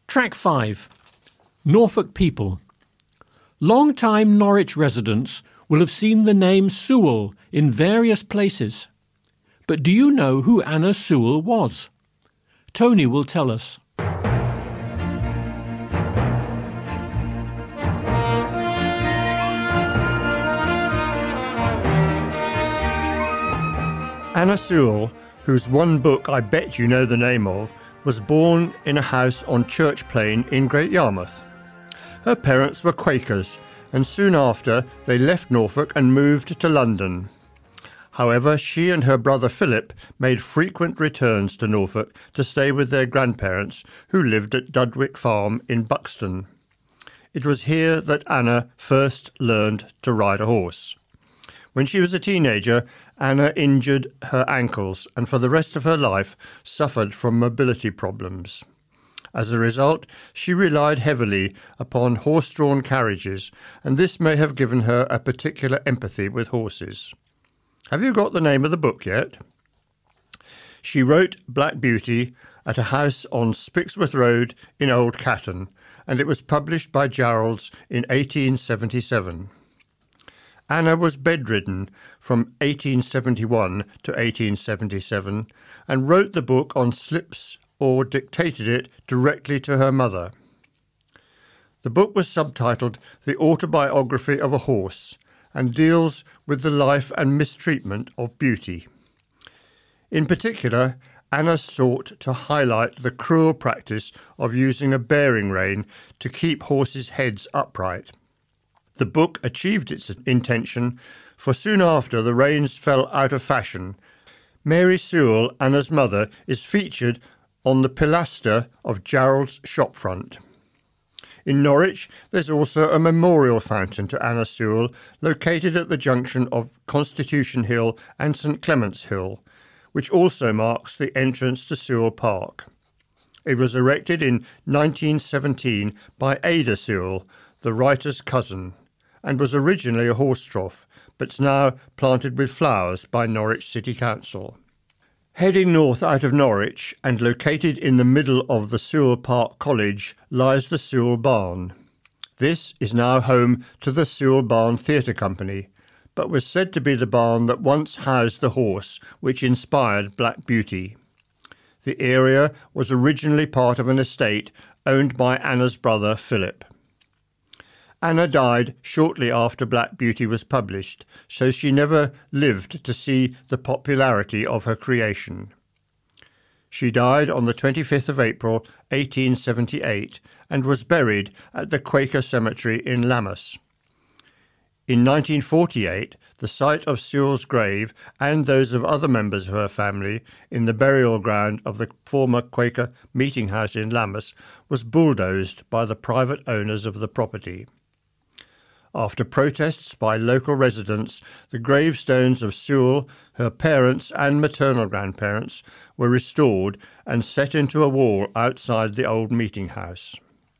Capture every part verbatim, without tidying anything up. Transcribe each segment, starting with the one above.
Track five. Norfolk People. Long-time Norwich residents will have seen the name Sewell in various places. But do you know who Anna Sewell was? Tony will tell us. Anna Sewell, whose one book I bet you know the name of, was born in a house on Church Plain in Great Yarmouth. Her parents were Quakers, and soon after they left Norfolk and moved to London. However, she and her brother Philip made frequent returns to Norfolk to stay with their grandparents, who lived at Dudwick Farm in Buxton. It was here that Anna first learned to ride a horse. When she was a teenager, Anna injured her ankles and for the rest of her life suffered from mobility problems. As a result, she relied heavily upon horse-drawn carriages, and this may have given her a particular empathy with horses. Have you got the name of the book yet? She wrote Black Beauty at a house on Spixworth Road in Old Catton, and it was published by Jarrold's in eighteen seventy-seven. Anna was bedridden from eighteen seventy-one to eighteen seventy-seven and wrote the book on slips or dictated it directly to her mother. The book was subtitled The Autobiography of a Horse and deals with the life and mistreatment of beauty. In particular, Anna sought to highlight the cruel practice of using a bearing rein to keep horses' heads upright. The book achieved its intention, for soon after the reins fell out of fashion. Mary Sewell, Anna's mother, is featured on the pilaster of Jarrold's shopfront. In Norwich, there's also a memorial fountain to Anna Sewell, located at the junction of Constitution Hill and St Clement's Hill, which also marks the entrance to Sewell Park. It was erected in nineteen seventeen by Ada Sewell, the writer's cousin, and was originally a horse trough, but's now planted with flowers by Norwich City Council. Heading north out of Norwich and located in the middle of the Sewell Park College lies the Sewell Barn. This is now home to the Sewell Barn Theatre Company, but was said to be the barn that once housed the horse which inspired Black Beauty. The area was originally part of an estate owned by Anna's brother Philip. Anna died shortly after Black Beauty was published, so she never lived to see the popularity of her creation. She died on the twenty-fifth of April, eighteen seventy-eight, and was buried at the Quaker Cemetery in Lammas. In nineteen forty-eight, the site of Sewell's grave and those of other members of her family in the burial ground of the former Quaker meeting house in Lammas was bulldozed by the private owners of the property. After protests by local residents, the gravestones of Sewell, her parents and maternal grandparents were restored and set into a wall outside the old meeting house.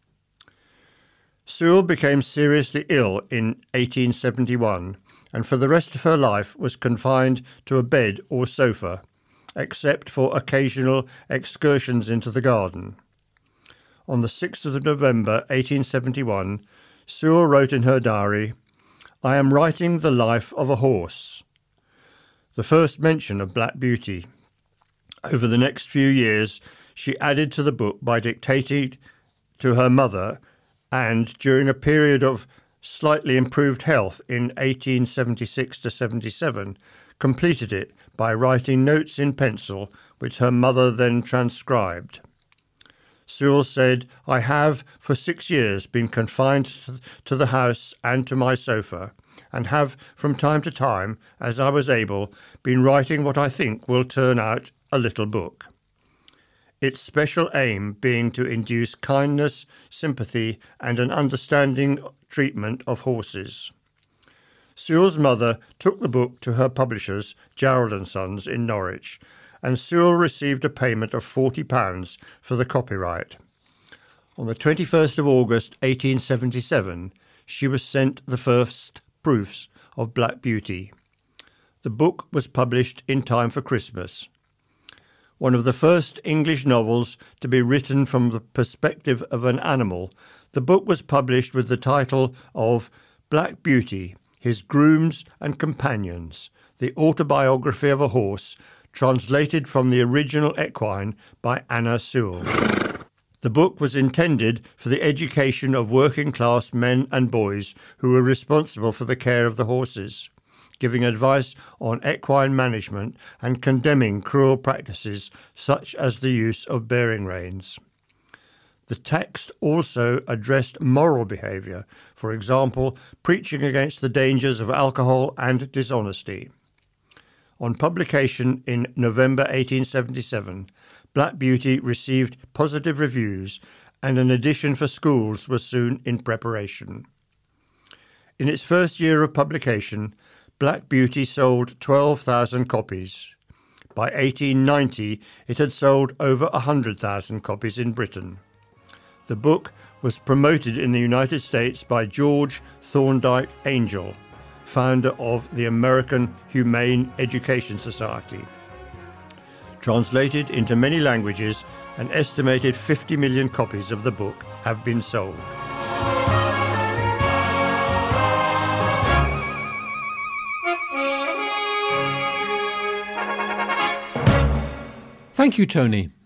Sewell became seriously ill in eighteen seventy-one and for the rest of her life was confined to a bed or sofa, except for occasional excursions into the garden. On the sixth of November eighteen seventy-one, Sewell wrote in her diary, "I am writing the life of a horse," the first mention of Black Beauty. Over the next few years, she added to the book by dictating to her mother and, during a period of slightly improved health in eighteen seventy-six to seventy-seven, completed it by writing notes in pencil which her mother then transcribed. Sewell said, "I have for six years been confined to the house and to my sofa, and have from time to time, as I was able, been writing what I think will turn out a little book. Its special aim being to induce kindness, sympathy, and an understanding treatment of horses." Sewell's mother took the book to her publishers, Jarrold and Sons, in Norwich, and Sewell received a payment of forty pounds for the copyright. On the twenty-first of August eighteen seventy-seven, she was sent the first proofs of Black Beauty. The book was published in time for Christmas. one of the first English novels to be written from the perspective of an animal, the book was published with the title of Black Beauty, His Grooms and Companions, the autobiography of a horse, translated from the original equine by Anna Sewell. The book was intended for the education of working-class men and boys who were responsible for the care of the horses, giving advice on equine management and condemning cruel practices such as the use of bearing reins. The text also addressed moral behaviour, for example, preaching against the dangers of alcohol and dishonesty. On publication in November eighteen seventy-seven, Black Beauty received positive reviews, and an edition for schools was soon in preparation. In its first year of publication, Black Beauty sold twelve thousand copies. By eighteen ninety, it had sold over one hundred thousand copies in Britain. The book was promoted in the United States by George Thorndike Angell, founder of the American Humane Education Society. Translated into many languages, an estimated fifty million copies of the book have been sold. Thank you, Tony.